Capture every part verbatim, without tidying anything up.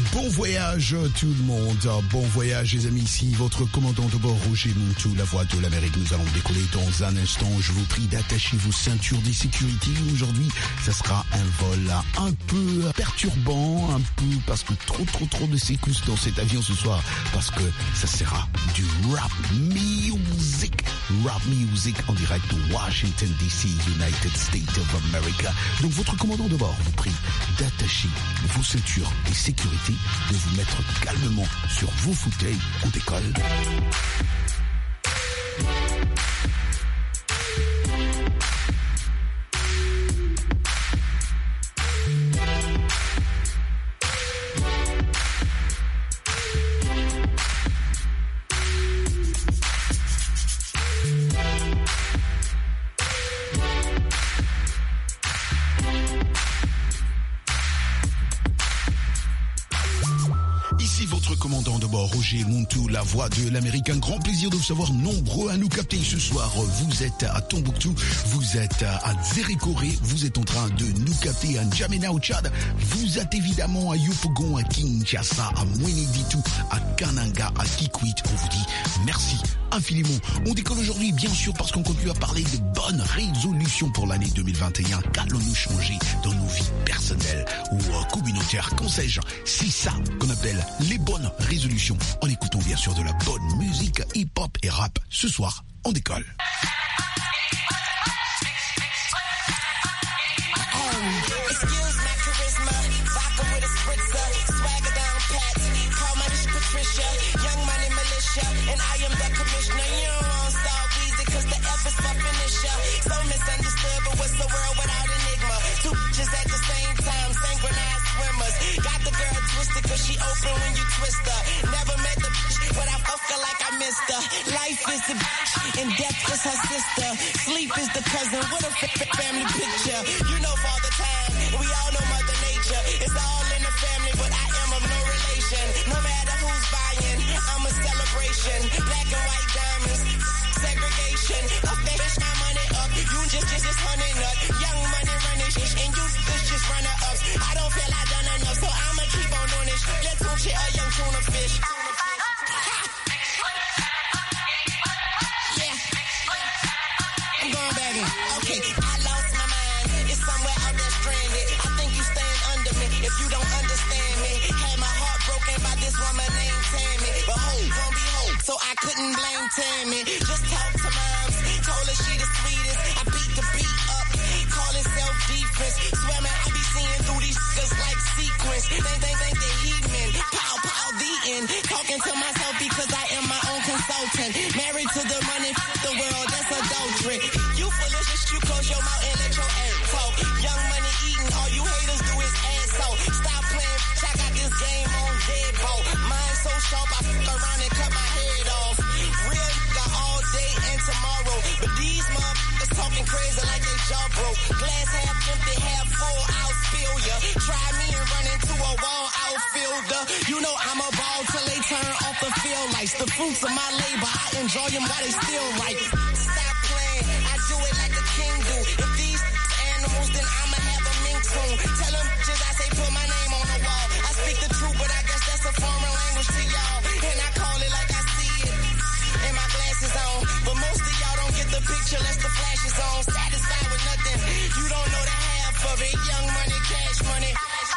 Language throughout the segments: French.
Bon voyage tout le monde, bon voyage les amis, ici votre commandant de bord Roger Montou, la voix de l'Amérique. Nous allons décoller dans un instant, je vous prie d'attacher vos ceintures de sécurité. Aujourd'hui, ça sera un vol un peu perturbant, un peu parce que trop trop trop de secousses dans cet avion ce soir, parce que ça sera du rap music, rap music en direct de Washington D C, United States of America. Donc votre commandant de bord vous prie d'attacher vos ceintures de sécurité, de vous mettre calmement sur vos fauteuils. On décolle. Commandant de bord Roger Montou, la voix de l'Amérique. Un grand plaisir de vous savoir nombreux à nous capter ce soir. Vous êtes à Tombouctou, vous êtes à Zérékoré, vous êtes en train de nous capter à N'Djamena au Tchad, vous êtes évidemment à Yopougon, à Kinshasa, à Mweneditou, à Kananga, à Kikwit. On vous dit merci infiniment. On décolle aujourd'hui, bien sûr, parce qu'on continue à parler de bonnes résolutions pour l'année deux mille vingt et un. Qu'allons-nous changer dans nos vies personnelles ou communautaires? Qu'en sais-je? C'est ça qu'on appelle les bonnes résolutions. En écoutant bien sûr de la bonne musique hip-hop et rap. Ce soir, on décolle. And I am the commissioner. You don't want to stop easy cause the F is my finisher. So misunderstood, but what's the world without enigma? Two bitches at the same time, synchronized swimmers. Got the girl twisted cause she open when you twist her. Never met the bitch, but I fuck her like I missed her. Life is the bitch, and death is her sister. Sleep is the cousin, what a f- f- family picture. You know Father Time, we all know Mother Nature. It's all in the family, but I am of no relation. No matter who's buying, I'm a celebration. Black and white diamonds, segregation. Up that bitch, my money up. You just, just, just honey nut. Young money running shit, and you bitch just runner ups. I don't feel I done enough, so I'ma keep on doing this. Let's go shit a young tuna fish. Yeah. I'm going back in. Okay, I lost my mind. It's somewhere out there stranded. I think you staying under me if you don't understand me. Had my heart broken by this woman named Tammy. But hope gon' be hope, so I couldn't blame Tammy. Just talk to moms, told her she the sweetest. I beat the beat up, call it self-defense. Swear man, I be seeing through these just like sequence. Think, think, think they heathen. Pow, pow, the end. Talking to myself because I am my own consultant. Married to the money, f- the world, that's adultery. You foolish, you close your mouth and let your ass talk. Young money eating, all you haters do is ass out. Stop playing, bitch, I got this game on deadbolt. Mine so sharp, I f*** around and cut my head off. Real nigga all day and tomorrow. But these motherfuckers talking crazy like they jaw broke. Glass half empty, half full, I'll spill ya. Try me and run into a wall outfielder. You know I'm a ball till they turn off the field lights. The fruits of my labor, I enjoy them while they still right. Stop playing, I do it like a king do. If these animals, then I'ma have a mink soon. Tell them bitches I say put my name on the wall. I speak the truth, but I guess that's a foreign language to y'all. And I call it like I see it. And my glasses on. But most of y'all don't get the picture unless the flash is on. Satisfied with nothing. You don't know the half of it. Young money, cash money.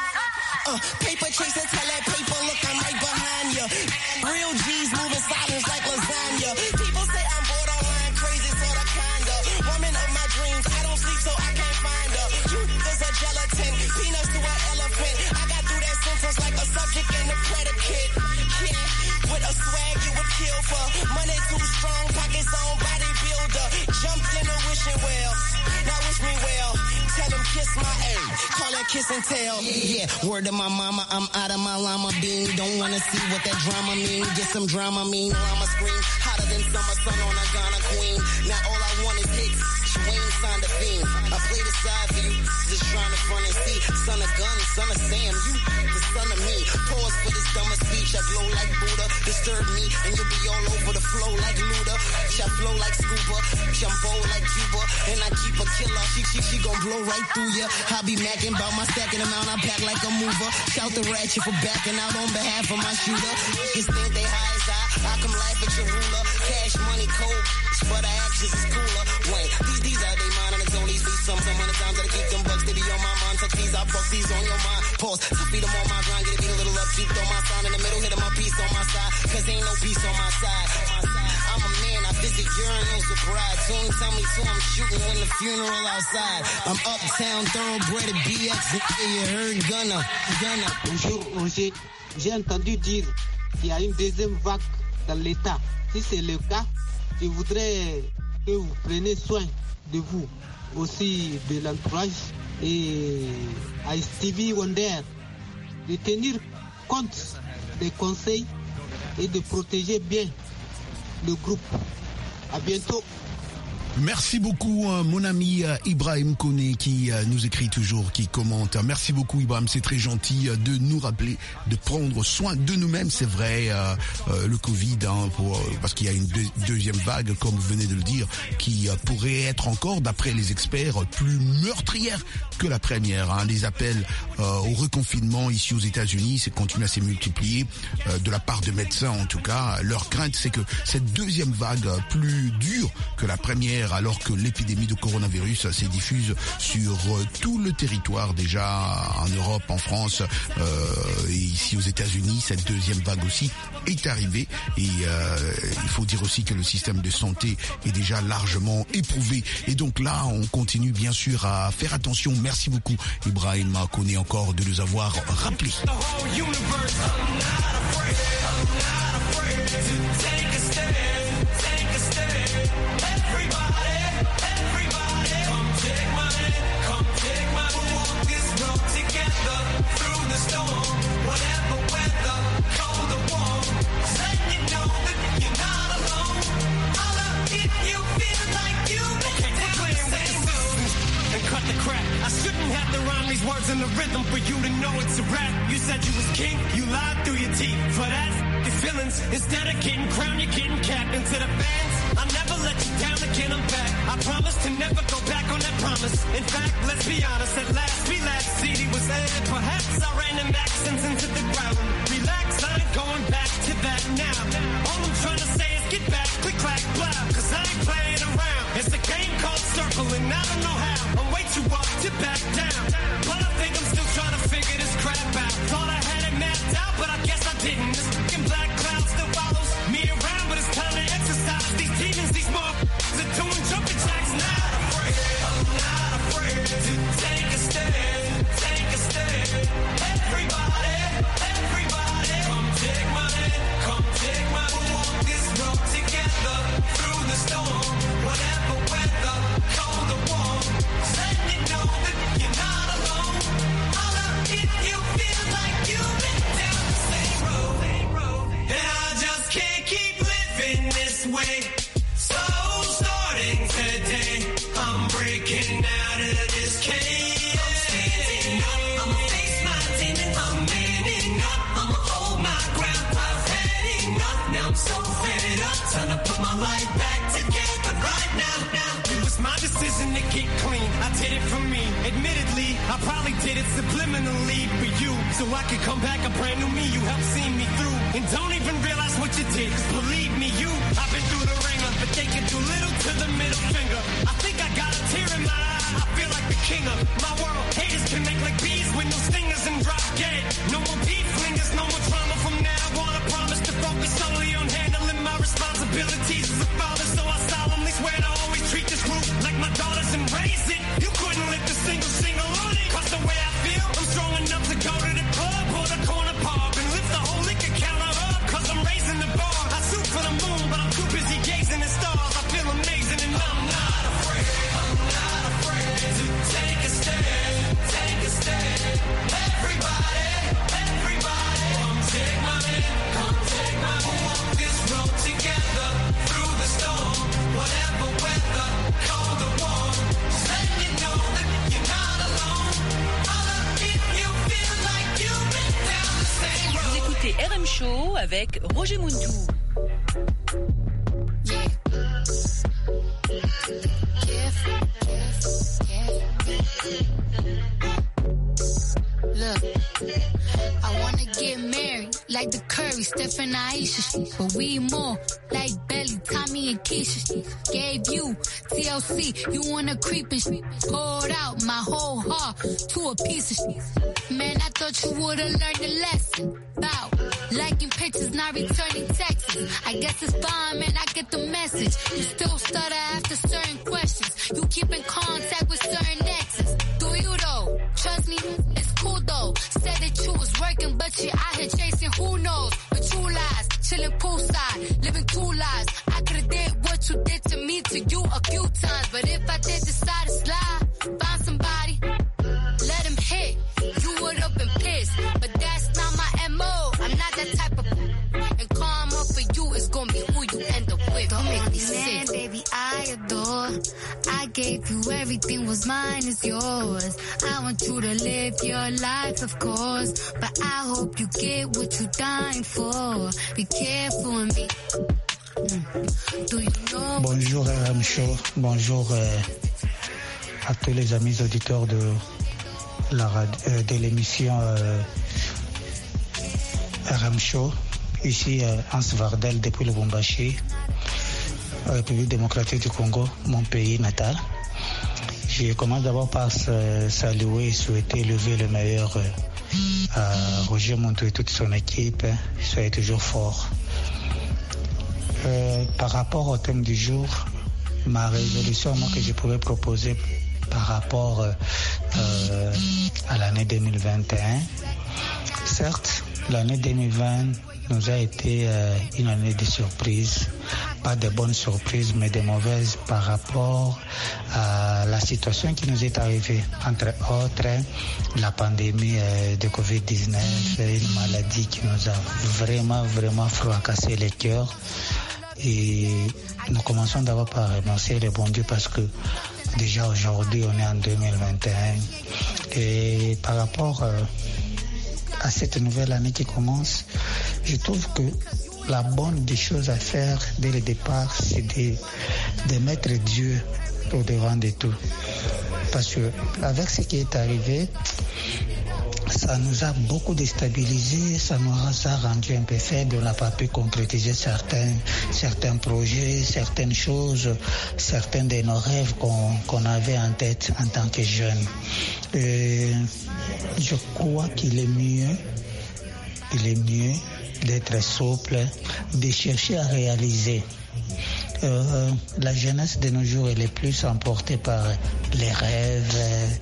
Uh, paper chaser, tell that paper, look, I'm right behind ya. Real G's moving silence like lasagna. People say I'm borderline crazy, sorta kinda. Woman of my dreams, I don't sleep so I can't find her. You there's a gelatin, peanuts to an elephant. I got through that sentence like a subject and a predicate. Yeah, with a swag you would kill for. Money too strong, pockets on bodybuilder. Jumped in a wishing well, now wish me well. Tell them kiss my ass, call that kiss and tell. Yeah, word to my mama, I'm out of my llama bean. Don't wanna see what that drama mean. Get some drama mean, llama scream. Hotter than summer sun on a Ghana queen. Now all I want is hits. wish Wayne signed a fiend. I played the side for you, just trying to front and see. Son of gun, son of Sam, you the son of me. Pause for this dumber speech. I glow like Buddha, disturb me, and you'll be all over the flow like Luda. I flow like scuba, jumbo like Cuba, and I keep a killer. She she she gon' blow right through ya. I be macking about my stacking amount. I pack like a mover. Shout the ratchet for backing out on behalf of my shooter. Just think they high as I, I come laugh at your ruler. Cash money cold, but the actions is cooler. Wait, these these are they mine, and it's only these some some hundred times that I keep them bucks. They be on my mind. Text these, I bucks these on your mind. Pause, to feed them on my grind. Get it, beat a little upkeep. Throw my sign in the middle, hit them my piece on my side. Cause ain't no peace on my side. I'm a man, I visit urinals with pride. Soon tell me so I'm shooting when the funeral outside. I'm uptown, thoroughbred at B X. You heard Gunna, Gunna. Bonjour Roger, j'ai entendu dire qu'il y a une deuxième vague dans l'État. Si c'est le cas, je voudrais que vous preniez soin de vous, aussi de l'entourage et à Stevie Wonder, de tenir compte des conseils et de protéger bien le groupe. À bientôt. Merci beaucoup, euh, mon ami euh, Ibrahim Koné qui euh, nous écrit toujours, qui commente. Merci beaucoup, Ibrahim, c'est très gentil euh, de nous rappeler de prendre soin de nous-mêmes. C'est vrai, euh, euh, le Covid, hein, pour, euh, parce qu'il y a une deux, deuxième vague, comme vous venez de le dire, qui euh, pourrait être encore, d'après les experts, plus meurtrière que la première. Hein. Les appels euh, au reconfinement ici aux États-Unis, c'est continue à se multiplier euh, de la part de médecins, en tout cas. Leur crainte, c'est que cette deuxième vague, plus dure que la première, alors que l'épidémie de coronavirus se diffuse sur tout le territoire, déjà en Europe, en France, euh, et ici aux États-Unis. Cette deuxième vague aussi est arrivée, et euh, il faut dire aussi que le système de santé est déjà largement éprouvé. Et donc là, on continue bien sûr à faire attention. Merci beaucoup, Ibrahim Koné, encore de nous avoir rappelé. I shouldn't have to rhyme these words in the rhythm for you to know it's a rap. You said you was king, you lied through your teeth. For that, your feelings, instead of getting crowned, you're getting capped. And to the fans, I'll never let you down again, I'm back. I promise to never go back on that promise. In fact, let's be honest, at last we last C D was aired. Perhaps I ran them accents into the ground. Relax, I ain't going back to that now. All I'm trying to say is get back, click, clack, blah. Cause I ain't playing around. It's a game called circling, I don't know how. I'm way too up to back down. But I think I'm still trying to figure this crap out. Thought I had it mapped out, but I guess I didn't. This fucking black cloud still follows me around, but it's time to exercise. These demons, these motherfuckers are doing jumping jacks now. I'm not afraid to take a stand, take a stand. Everybody, everybody, come take my hand, come take my hand. We'll walk this road together through the storm, whatever weather, cold or warm. Let me know that you're not alone. Holla if you feel like you've been down the same road. And I just can't keep living this way. So starting today, I'm breaking out of this cage. I'm standing up, I'ma face my demon. I'm manning up, I'ma hold my ground. I've had enough, now I'm so fed up. Time to put my life back together right now. Now it was my decision to get clean. I did it for me. Admittedly, I probably did it subliminally for you, so I could come back a brand new me. You helped see me through, and don't even realize what you did. 'Cause believe me, you, I've been through the ringer, but they can do little to the middle finger. I think I got a tear in my eye. I feel like the king of my world. Haters can make like bees with no stingers and drop dead. No more beef flingers, no more trauma from now on. I promise to focus solely on handling my responsibilities as a father. So I solemnly swear to always treat this group like my daughters and raise it. You couldn't lift a single single on it. 'Cause the way I feel, I'm strong enough to go to the club or the corner pub and lift the whole liquor counter up. 'Cause I'm raising the bar. I shoot for the moon, but I'm too busy gazing at stars. I feel amazing and I'm not afraid. I'm not afraid to take a stand, take a stand. Everybody, everybody, come Info avec Roger Muntou. Yeah. Look, I wanna get married like the Curry, Steph and Aisha, but we more like Belly, Tommy and Keisha. Gave you T L C, you wanna creep and shit. Poured out my whole heart to a piece of shit. Man, I thought you would've learned a lesson about liking pictures, not returning texts. I guess it's fine, man, I get the message. You still stutter after certain questions. You keep in contact with certain exes. Do you though? Trust me, it's cool though. Said that you was working, but you out here chasing who knows. But true lies, chilling poolside, living two lives. I could've did what you did to me to you a few times. But if I did decide to slide, find somebody, let him hit. You would've been pissed, but that's not my M O. I'm not that type of. And karma for you is gonna be who you end up with. Don't make me sick. Baby, I adore. I gave you everything, was mine is yours. I want you to live your life, of course, but I hope you get what you're dying for. Be careful and be. Mm. Do you know? Bonjour R M Show, bonjour euh, à tous les amis auditeurs de la radio, euh, de l'émission euh, R M Show. Ici euh, Hans Vardel depuis le Lubumbashi, République démocratique du Congo, mon pays natal. Je commence d'abord par saluer et souhaiter lever le meilleur euh, à Roger Muntou et toute son équipe. Soyez toujours forts. Euh, par rapport au thème du jour, ma résolution moi, que je pourrais proposer par rapport euh, à l'année deux mille vingt et un, certes, l'année deux mille vingt nous a été euh, une année de surprises, pas de bonnes surprises, mais de mauvaises par rapport à la situation qui nous est arrivée, entre autres la pandémie euh, de covid dix-neuf, une maladie qui nous a vraiment, vraiment fracassé les cœurs. Et nous commençons d'abord par remercier le bon Dieu parce que déjà aujourd'hui on est en deux mille vingt et un. Et par rapport euh, à cette nouvelle année qui commence, je trouve que la bonne des choses à faire dès le départ, c'est de, de mettre Dieu au devant de tout. Parce que avec ce qui est arrivé, ça nous a beaucoup déstabilisé, ça nous a rendu un peu faibles, on n'a pas pu concrétiser certains, certains projets, certaines choses, certains de nos rêves qu'on, qu'on avait en tête en tant que jeunes. Et je crois qu'il est mieux, il est mieux d'être souple, de chercher à réaliser. Euh, la jeunesse de nos jours, elle est plus emportée par les rêves.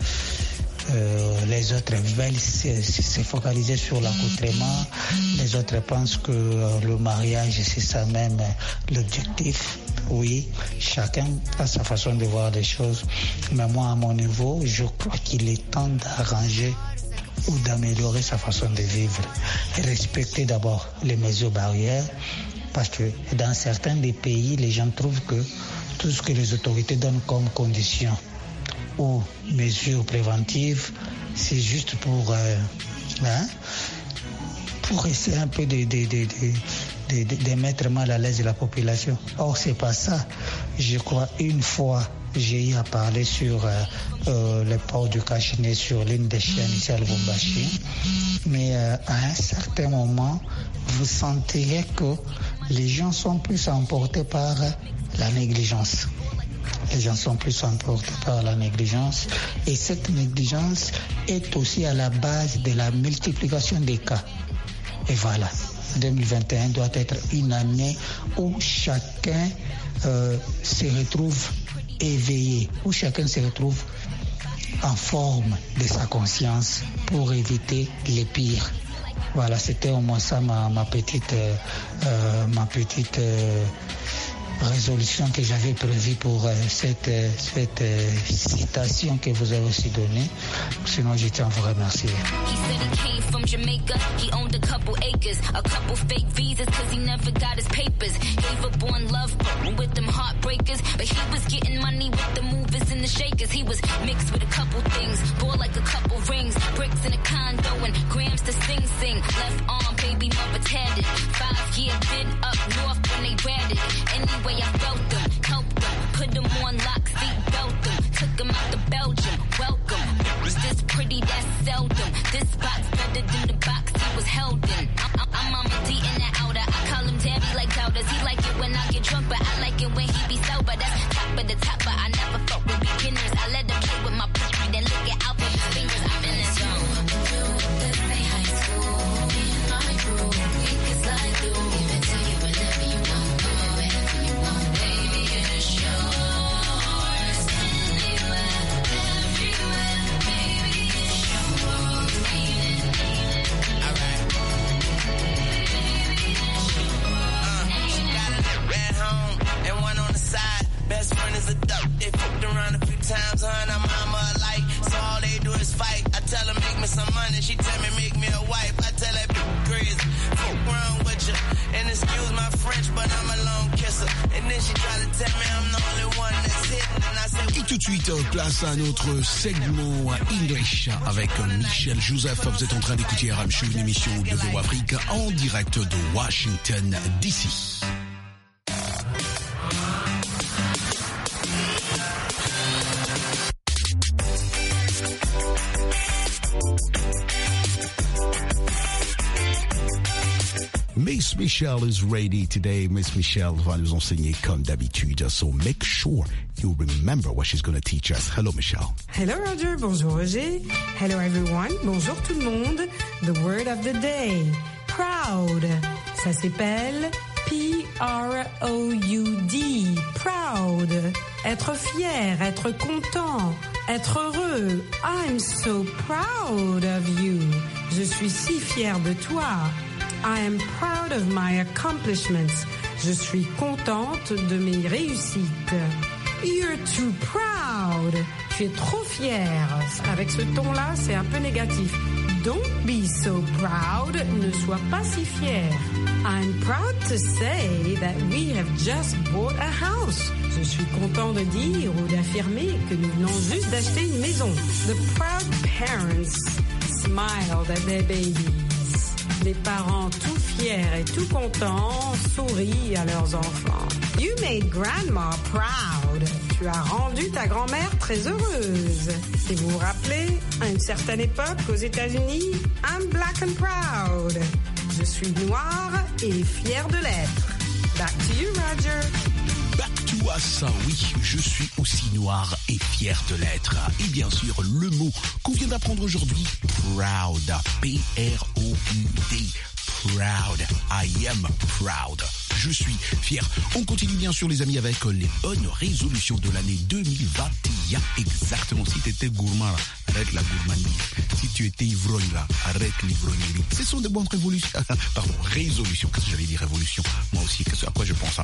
Euh, les autres veulent se, se focaliser sur l'accoutrement. Les autres pensent que euh, le mariage, c'est ça même euh, l'objectif. Oui, chacun a sa façon de voir les choses. Mais moi, à mon niveau, je crois qu'il est temps d'arranger ou d'améliorer sa façon de vivre. Et respecter d'abord les mesures barrières. Parce que dans certains des pays, les gens trouvent que tout ce que les autorités donnent comme condition ou mesures préventives, c'est juste pour, euh, hein, pour essayer un peu de, de, de, de, de, de mettre mal à l'aise la population. Or, c'est pas ça. Je crois une fois, j'ai eu à parler sur euh, euh, le port du Cache-nez sur l'île des Chiens ici à Lubumbashi. Mais euh, à un certain moment, vous sentirez que les gens sont plus emportés par la négligence. Les gens sont plus emportés par la négligence et cette négligence est aussi à la base de la multiplication des cas. Et voilà, deux mille vingt et un doit être une année où chacun euh, se retrouve éveillé, où chacun se retrouve en forme de sa conscience pour éviter les pires. Voilà, c'était au moins ça ma, ma petite, euh, ma petite euh, résolution que j'avais prévue pour euh, cette, euh, cette euh, citation que vous avez aussi donnée. Sinon, je tiens à vous remercier. He said he came from Jamaica, he owned a couple acres, a couple fake visas cause he never got his papers. Gave up on love with them heartbreakers, but he was getting money with the movers and the shakers. He was mixed with a couple things, bought like a couple rings, bricks in a condo and grams to sing sing. Left arm, baby mother tatted, five year been up north when they ratted. Anyway I felt them, helped them, put them on lock, seat belt them, took them out to Belgium, welcome. Was this pretty, that's seldom. This box better than the box he was held in. I'm, I'm, I'm Mama D in the outer. I call him Daddy like doubters. He like it when I get drunk, but I like it when he be sober. That's top of the top, but I never fuck with beginners. I let him play with my pussy, then lick it out with his fingers. I'm in the zone. This ain't high school. Me and my crew, we can slide through. Give it to you whenever you want, wherever you want, baby. It's yours. Anywhere, everywhere, baby. It's yours. Ain't it, ain't it? All right. Red home and one on the side. Best friend is a duck. They fucked around a few times, her and her mama alike. So all they do is fight. I tell her make me some money. She tell me make me a wife. I tell her be crazy. Fuck around with you. And excuse my French, but I'm a long kisser. And then she try to tell me I'm the only one that's hitting. And I say, Et tout de suite, place à notre segment English avec Michel Joseph. Vous êtes en train d'écouter R M Show, une émission de V O Afrique en direct de Washington, D C. Miss Michelle is ready today. Miss Michelle va nous enseigner comme d'habitude. So make sure you remember what she's going to teach us. Hello, Michelle. Hello, Roger. Bonjour, Roger. Hello, everyone. Bonjour, tout le monde. The word of the day. Proud. Ça s'appelle P R O U D. Proud. Être fier, être content, être heureux. I'm so proud of you. Je suis si fier de toi. I am proud of my accomplishments. Je suis contente de mes réussites. You're too proud. Tu es trop fier. Avec ce ton-là, c'est un peu négatif. Don't be so proud. Ne sois pas si fier. I'm proud to say that we have just bought a house. Je suis content de dire ou d'affirmer que nous venons juste d'acheter une maison. The proud parents smiled at their babies. Les parents tout fiers et tout contents sourient à leurs enfants. You made grandma proud. Tu as rendu ta grand-mère très heureuse. Et vous vous rappelez, à une certaine époque aux États-Unis, I'm black and proud. Je suis noire et fière de l'être. Back to you, Roger. Back to us, oui, je suis aussi noir et fier de l'être. Et bien sûr, le mot qu'on vient d'apprendre aujourd'hui, proud, P R O U D, proud, I am proud. Je suis fier. On continue bien sûr les amis avec les bonnes résolutions de l'année deux mille vingt et un. Exactement, si tu étais gourmand, là, arrête la gourmandise. Si tu étais ivrogne là, arrête l'ivrognerie. Ce sont des bonnes révolutions. Pardon, résolutions. Qu'est-ce que j'allais dire révolution? Moi aussi, qu'est-ce, à quoi je pense hein?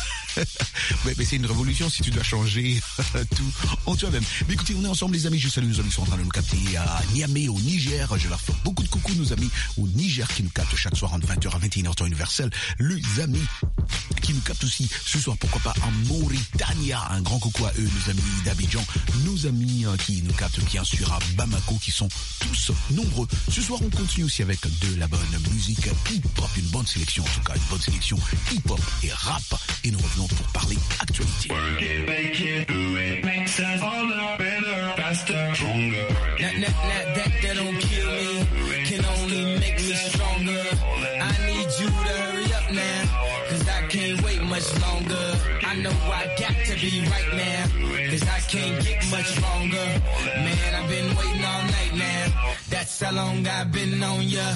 Ouais, mais c'est une révolution si tu dois changer tout en toi-même. Mais écoutez, on est ensemble les amis. Je salue nos amis qui sont en train de nous capter à Niamey au Niger. Je leur fais beaucoup de coucou nos amis au Niger qui nous captent chaque soir entre vingt heures à vingt et une heures temps universel. Les amis qui nous captent aussi ce soir, pourquoi pas en Mauritanie. Un grand coucou à eux, nos amis d'Abidjan, nos amis qui nous captent bien sûr à Bamako, qui sont tous nombreux. Ce soir, on continue aussi avec de la bonne musique hip-hop, une bonne sélection en tout cas, une bonne sélection hip-hop et rap. Et nous revenons pour parler actualité. Work it, make it, do it. Makes us harder, better, faster, stronger. That, that, that, that, that don't kill me, can only make me stronger. I need you to hurry up now, cause I can't wait much longer. I know I got to be right now, cause I can't get much longer. Man, I've been waiting all night now, that's how long I've been on ya.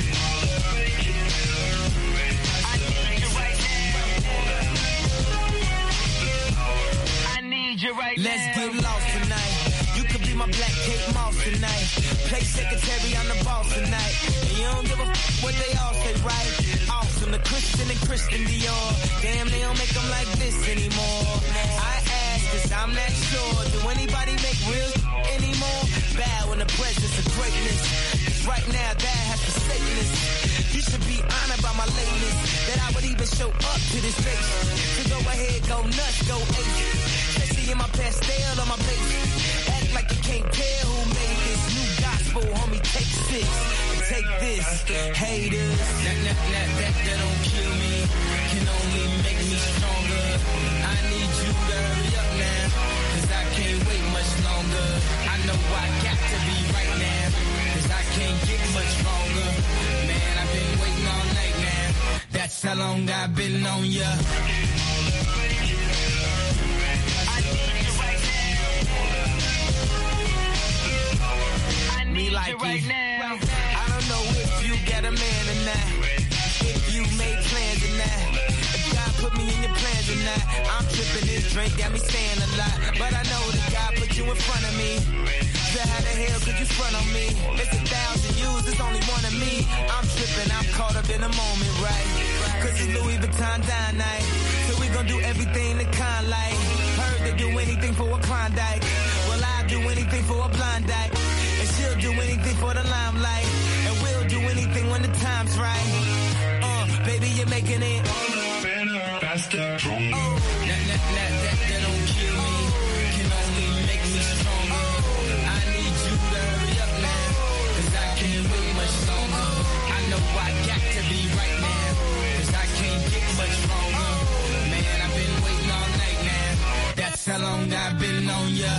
Right Let's now. Get lost tonight. You could be my black Kate Moss tonight. Play secretary on the boss tonight. And you don't give a f what they all say, right? Awesome, the Christian and Christian Christian Dior. Damn, they don't make them like this anymore. I ask, cause I'm not sure. Do anybody make real anymore? Bow in the presence of greatness. Cause right now that has forsaken us. You should be honored by my lateness, that I would even show up to this place. So go ahead, go nuts, go ape. Especially in my pastel on my face. Act like you can't tell who made this new gospel, homie. Take six and take this, haters. That, that, that, that, that don't kill me, can only make me stronger. I need you to hurry up now, cause I can't wait much longer. I know I got to be right now, cause I can't get much stronger. Man, I've been waiting all night now, that's how long I've been on ya. Me like right now. I don't know if you got a man or not, if you made plans or not, if God put me in your plans or not. I'm tripping, this drink got me saying a lot, but I know that God put you in front of me. So how the hell could you front on me? It's a thousand yous, there's only one of me. I'm tripping, I'm caught up in the moment, right? Cause it's Louis Vuitton dine night, so we gon' do everything the kind like. Heard they do anything for a Klondike, well I'll do anything for a Blondike. And she'll do anything for the limelight, and we'll do anything when the time's right. Uh, baby, you're making it better, faster, stronger. Oh, that, that, that, that, that don't kill me, can only make me stronger. I need you to hurry up now, cause I can't wait much longer. I know I got to be right now, cause I can't get much stronger. Man, I've been waiting all night now, that's how long I've been on ya.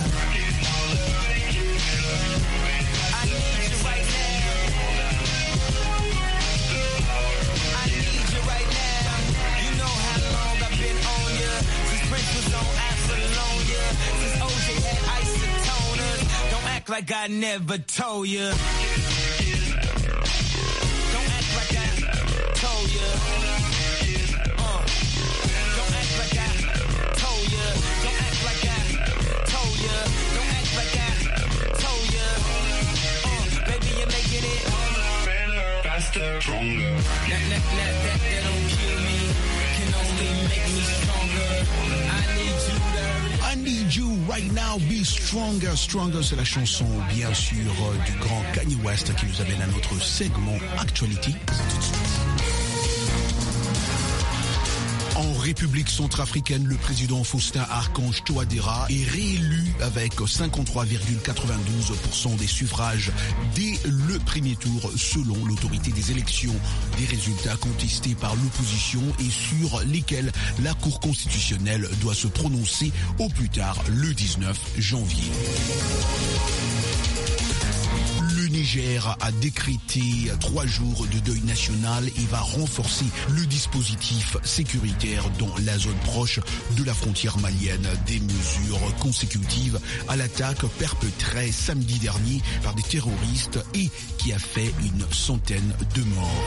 Like I never told you. Don't act like I told you. Uh, don't act like I told you. Don't act like I told you. Don't act like I told you. Uh, baby, you're making it better, faster, stronger. That, that, that, that, that don't kill me, can only make me stronger. I need you to I need you right now, be stronger, stronger, c'est la chanson bien sûr du grand Kanye West qui nous amène à notre segment Actuality. En République centrafricaine, le président Faustin Archange Touadéra est réélu avec cinquante-trois virgule quatre-vingt-douze pour cent des suffrages dès le premier tour selon l'autorité des élections. Des résultats contestés par l'opposition et sur lesquels la Cour constitutionnelle doit se prononcer au plus tard le dix-neuf janvier. Le Niger a décrété trois jours de deuil national et va renforcer le dispositif sécuritaire dans la zone proche de la frontière malienne. Des mesures consécutives à l'attaque perpétrée samedi dernier par des terroristes et qui a fait une centaine de morts.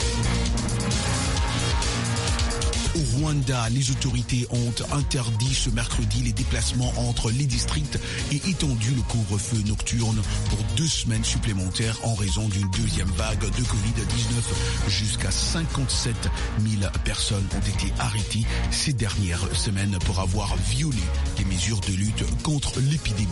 Au Rwanda, les autorités ont interdit ce mercredi les déplacements entre les districts et étendu le couvre-feu nocturne pour deux semaines supplémentaires en raison d'une deuxième vague de covid dix-neuf. Jusqu'à cinquante-sept mille personnes ont été arrêtées ces dernières semaines pour avoir violé les mesures de lutte contre l'épidémie.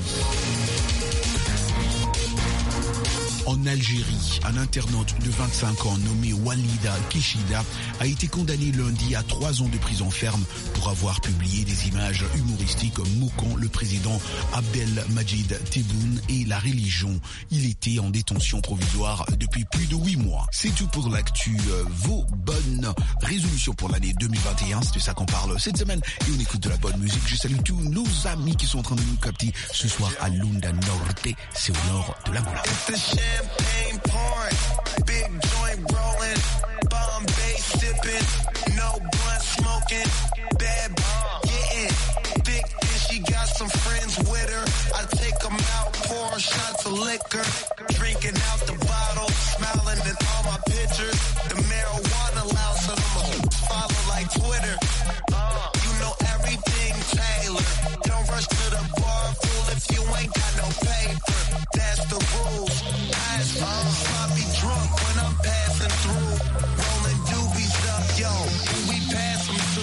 En Algérie, un internaute de vingt-cinq ans nommé Walida Kishida a été condamné lundi à trois ans de prison ferme pour avoir publié des images humoristiques moquant le président Abdelmadjid Tebboune et la religion. Il était en détention provisoire depuis plus de huit mois. C'est tout pour l'actu. Vos bonnes résolutions pour l'année deux mille vingt et un, c'est de ça qu'on parle cette semaine et on écoute de la bonne musique. Je salue tous nos amis qui sont en train de nous capter ce soir à Lunda Norte, c'est au nord de l'Angola. Champagne pouring, big joint rolling, Bombay sipping, no blunt smoking, bad getting thick and she got some friends with her. I take them out, pour shots of liquor, drinking out the bottle, smiling at all my pictures. The marijuana loud, so I'ma follow like Twitter. You know everything, Taylor. Don't rush to the bar, fool, if you ain't got no paper. That's the rules. I be drunk when I'm passing through, rolling doobies up, yo. We pass them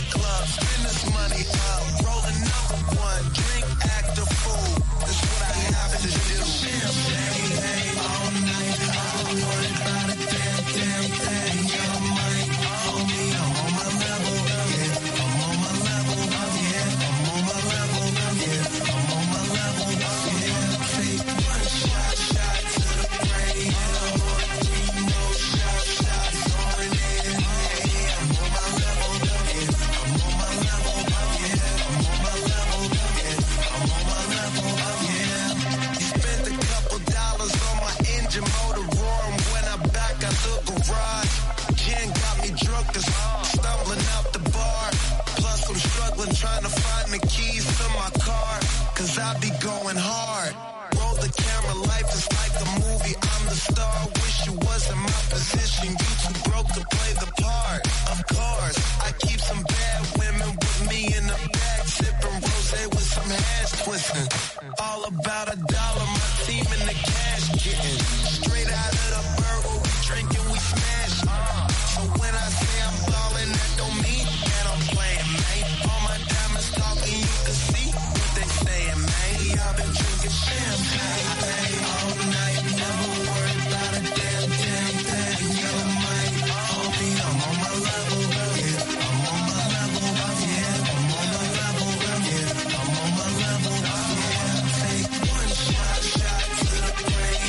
the club, spend this money up, roll another one, drink, act a fool. That's what I have to do. Champagne all night, I don't worry about a damn, damn thing. Your money on me, I'm on my level, yeah. I'm on my level, yeah. I'm on my level, yeah. I'm on my level, yeah. Take one shot, shot to the brain. Three more shot, shots on in. Yeah, I'm on my level, yeah. I'm on my level, yeah. I'm on my level, yeah. I'm on my level, yeah. Spent a couple dollars on my engine motor roaring. When I back out the garage, Ken got me drunk as stumbling out the bar. Plus I'm struggling trying to find the keys to my car, cause I be going hard. Roll the camera, life is like a movie, I'm the star. Wish you was in my position, you too broke to play the part. Of course, I keep some bad women with me in the bag, sipping rosé with some hands twisting. All about a dollar, my team in the cash getting straight out of the burger, we drinking, we smash. So when I say I'm ballin', that don't mean that I'm playing, man. All my diamonds talking, you can see what they saying, man. I've been drinking champagne all night, never worried about a damn, damn thing. Your money on me, I'm on my level, yeah. I'm on my level, yeah. I'm on my level, yeah. I'm on my level, yeah. Take one shot, shot to the brain.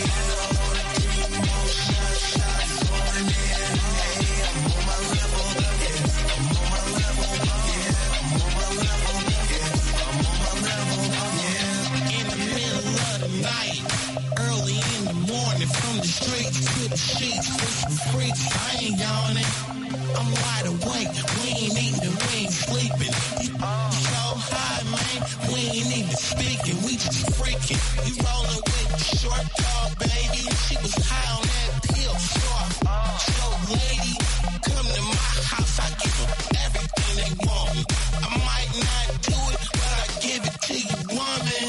Three more shot, shots on in. Yeah, I'm on my level, yeah. I'm on my level, yeah. I'm on my level, yeah. I'm on my level, yeah. In the middle of the night, early in the morning, from the streets to the sheets, with some freaks, I ain't yawning. I'm wide awake, we ain't eating and we ain't sleeping. You so high, man, we ain't even speaking, we just freaking. You rolling with the short dog, baby, she was high on that pill, soft. So lady, come to my house, I give them everything they want. I might not do it, but I give it to you, woman.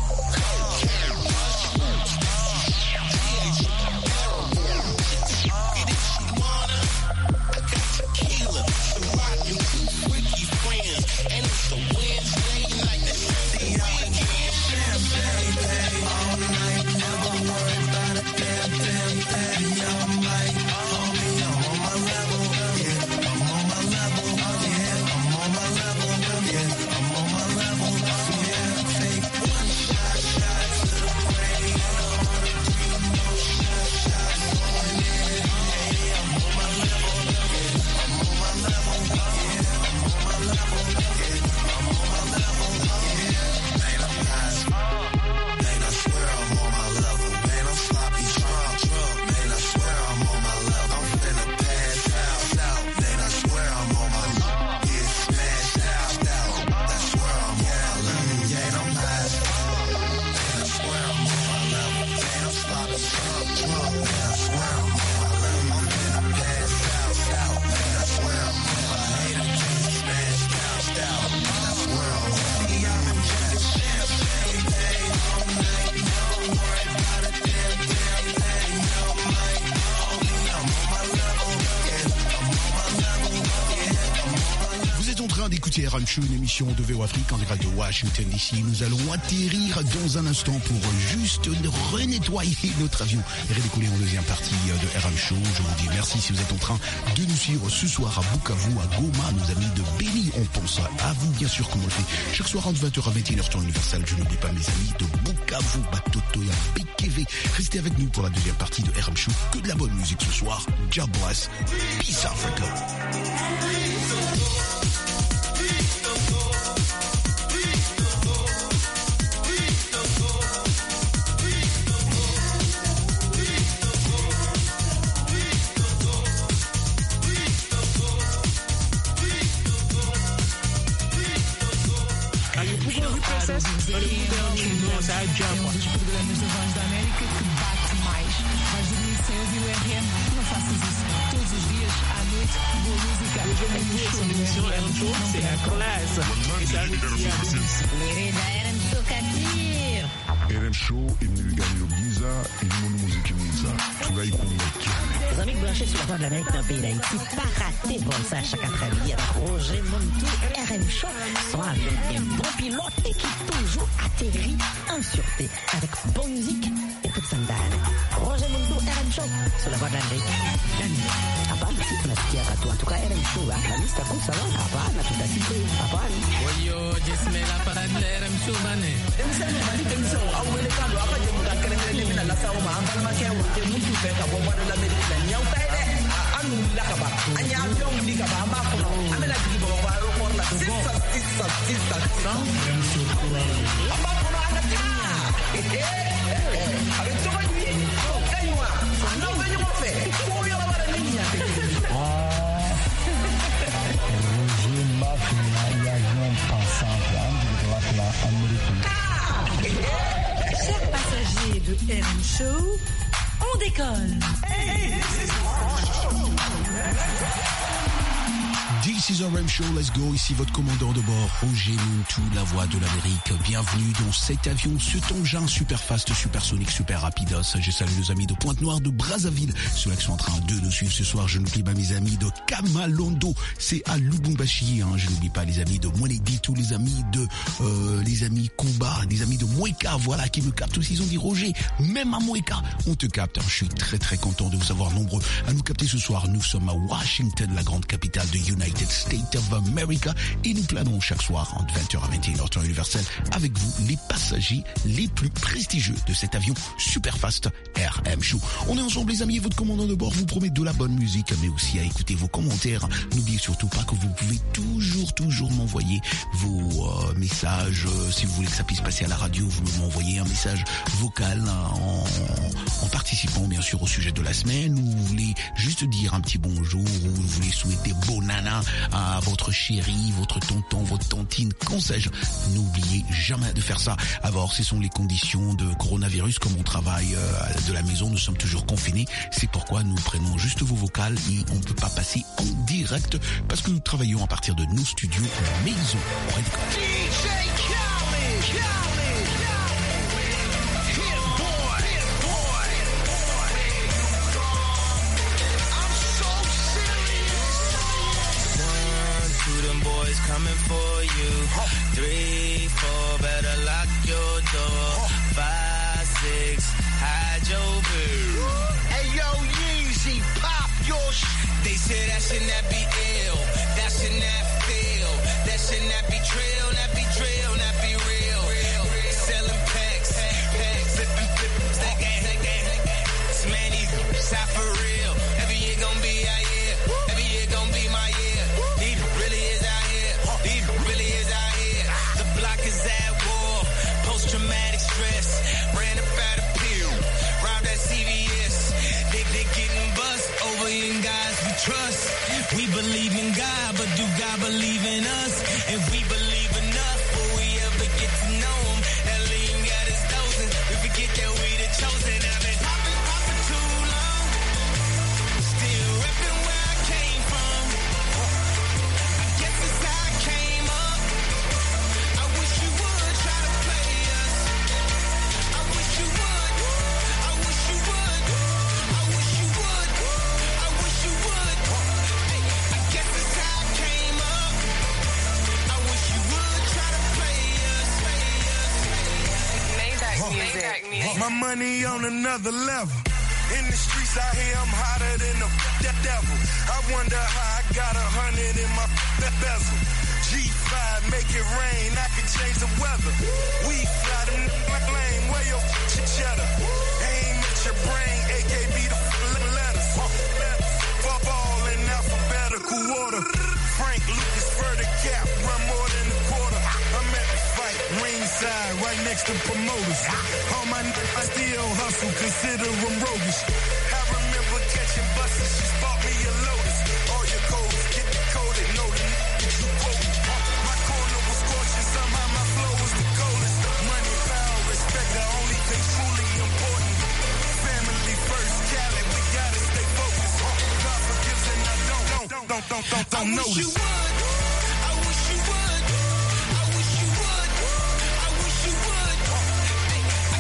Cocaine, mushrooms, titties, heroin, get it if you wanna. I got tequila, some rockin', two freaky friends, and it's a Wednesday night, that's the weekend. Champagne all night, never worried about a damn, damn thing. Your money on me, I'm on my level, yeah. I'm on my level, yeah. I'm on my level, yeah. I'm on my level, yeah. Take one shot, shot to the brain. Three more shot, shots on in. Yeah, I'm on my level, yeah. I'm on my level, yeah. I'm on my level, yeah. I'm on my level, yeah. Man, I'm high. Man, I swear I'm on my level. Man, I'm sloppy drunk, drunk. Man, I swear I'm on my level. I'm finna pass out, out. Man, I swear I'm on my level. Get smashed out, out. That's where I'm on my level. Yeah, I'm high. Man, I swear I'm on my level. Man, I'm sloppy drunk, drunk. Man, I swear I'm on my level. I'm finna pass out, out. Man, I swear I'm on my level. Get smashed out, out. That's where I'm on my level. Yeah, I've been drinking champagne all night. Never worried about a damn, damn thing. Your money on me, I'm on my level, yeah. I'm on my level, yeah. I'm on my level. Vous êtes en train d'écouter R M Show, une émission de V O Afrique en direct de Washington D C. Nous allons atterrir dans un instant pour juste renettoyer notre avion et redécoller en deuxième partie de R M Show. Je vous dis merci si vous êtes en train de nous suivre ce soir à Bukavu, à Goma, nos amis de Béni. On pense à vous, bien sûr, comme on le fait chaque soir entre vingt heures à vingt et une heures temps universel. Je n'oublie pas mes amis de Bukavu, Batotoya, Bekeve. Restez avec nous pour la deuxième partie de R M Show. Que de la bonne musique ce soir. God bless. Peace Africa. Um dos programas da Voz da América que bate mais. Vais dormir sem ouvir o R M? Não faças isso. Todos os dias, à noite, boa música. C'est la classe. Les ridaires me R M Show imniliganiro byiza irimo n'umuziki mwiza turayikunda cyane. Les amis branchés sur la voix de l'Amérique dans le pays d'Haïti, pas raté bon ça chaque après-midi avec Roger Montou, R M Show, sont avec un bon pilote et qui toujours atterrit en sûreté avec bonne musique et toute sandale. Roger Montou, R M Show, sur la voix de l'Amérique. Hapana, si tunasikia watu watuka R M Show, Mr. Kusa wa hapana, tutasikia hapana. Oyo, jismela para R M Show bane. Msema bali kenzo au wele kando hapa je mukakere mimi na lasa wa ambala makewa je mtu feka kwa bwana la Amerika nyau taide anu lakaba anya avion likaba ambako amela jibo wa ro kwa la sisa sisa sisa ambako na anatia eh avec toi lui kaiwa non venyo mo fe ko yo la bara nini ya Roger Mafia l'avion passant de la américaine. Chers passagers de R M Show, on décolle. This is R M Show, let's go. Ici votre commandant de bord, Roger Montou, la voix de l'Amérique. Bienvenue dans cet avion, cet engin super fast, supersonique, super rapidos. Je salue nos amis de Pointe-Noire, de Brazzaville, ceux qui sont en train de nous suivre ce soir. Je n'oublie pas mes amis de Kamalondo, c'est à Lubumbashi. Hein. Je n'oublie pas les amis de Mwenedi, tous les amis de euh, les amis Kumba, les amis de Mweka, voilà, qui me captent aussi. Ils ont dit Roger, même à Mweka, on te capte. Je suis très très content de vous avoir nombreux à nous capter ce soir. Nous sommes à Washington, la grande capitale de United States of America, et nous planons chaque soir entre vingt heures à vingt et une heures temps universel avec vous, les passagers les plus prestigieux de cet avion super fast R M Show. On est ensemble les amis, et votre commandant de bord vous promet de la bonne musique, mais aussi à écouter vos commentaires. N'oubliez surtout pas que vous pouvez toujours toujours m'envoyer vos euh, messages, euh, si vous voulez que ça puisse passer à la radio, vous m'envoyez un message vocal en, en participant bien sûr au sujet de la semaine, ou vous voulez juste dire un petit bonjour, ou vous voulez souhaiter bon nana à votre chéri, votre tonton, votre tantine, qu'en sais-je. N'oubliez jamais de faire ça. Alors, ce sont les conditions de coronavirus, comme on travaille euh, de la maison, nous sommes toujours confinés. C'est pourquoi nous prenons juste vos vocales et on ne peut pas passer en direct parce que nous travaillons à partir de nos studios maison. On est d'accord. Boys coming for you. Three, four, better lock your door. Five, six, hide your boo. Hey yo, Yeezy, pop your sh. They say that should not be ill, that should not feel, that should not be trill, not be drill, not be real. Selling packs, packs, flipping, flipping, stack that, stack that. Man, these out for real. Every year gonna be our year. Every year gonna be my year. He really is out here. He really is out here. The block is at war. Post-traumatic stress. Ran up out of Pew. Robbed at C V S. They, they getting bust over in guys we trust. We believe in God, but do God believe in us? If we believe enough, will we ever get to know him? That lean got his dozing. We forget that we the chosen. I've been popping, popping too long. Still repping where I came from. I guess it's how I came up. I wish you would try to play us. I wish you would. I wish you would. I wish you would. I wish you would. Hey, I guess it's how I came up. I wish you would try to play us. Play us. Maybach music. Maybach music. My money on another level. In the streets out here, I'm hotter than the f- devil. I wonder how I got a hundred in my f- bezel. G five, make it rain, I can change the weather. We fly them n- lame, where your f- cheddar? Aim at your brain, A K B the f- letters. Fuck all in alphabetical order. Frank Lucas, Further Cap, run more than a quarter. I'm at the fight, ringside, right next to promoters. All my n- I still hustle, consider them roguish. I remember catching buses, she bought me a Lotus. All your codes, get decoded, know the n- you quote. My corner was scorching, somehow my flow was the coldest. Money, power, respect, the only thing truly important. Family first, Cali, we gotta stay focused. God forgives and I don't, don't, don't, don't, don't, don't notice. I wish you would. I wish you would. I wish you would. I wish you would. Hey, I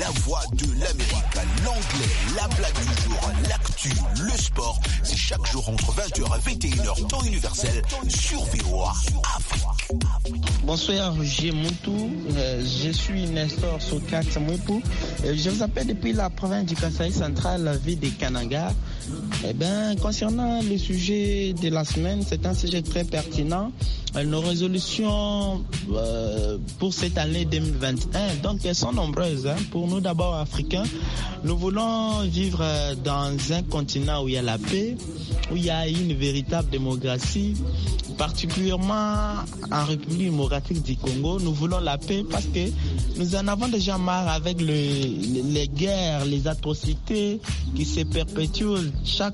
la voix de l'Amérique, l'anglais, la blague du jour, l'actu, le sport. C'est chaque jour entre vingt heures et vingt et une heures, temps universel, sur V O A Afrique. Bonsoir, Roger Moutou. Euh, je suis Nestor Sokat Moupou. Euh, je vous appelle depuis la province du Kasaï central, la ville de Kananga. Eh bien, concernant le sujet de la semaine, c'est un sujet très pertinent. Euh, nos résolutions euh, pour cette année deux mille vingt et un, donc elles sont nombreuses. Hein. Pour nous d'abord africains, nous voulons vivre dans un continent où il y a la paix, où il y a une véritable démocratie, particulièrement en République démocratique du Congo. Nous voulons la paix parce que nous en avons déjà marre avec le, les guerres, les atrocités qui se perpétuent chaque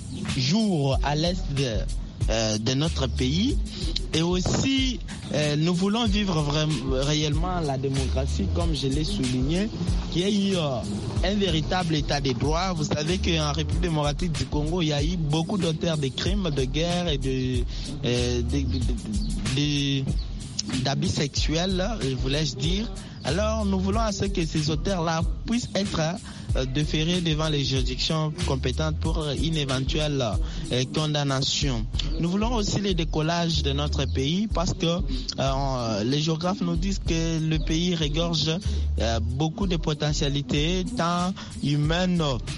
jour à l'est de, euh, de notre pays. Et aussi, euh, nous voulons vivre vraiment, réellement la démocratie, comme je l'ai souligné, qu'il y ait eu euh, un véritable état de droit. Vous savez qu'en République démocratique du Congo, il y a eu beaucoup d'auteurs de crimes, de guerre et de, euh, de, de, de, de, d'abus sexuels, voulais-je dire. Alors, nous voulons à ce que ces auteurs-là puissent être euh, déférés devant les juridictions compétentes pour une éventuelle euh, condamnation. Nous voulons aussi le décollage de notre pays parce que euh, les géographes nous disent que le pays regorge euh, beaucoup de potentialités, tant humaines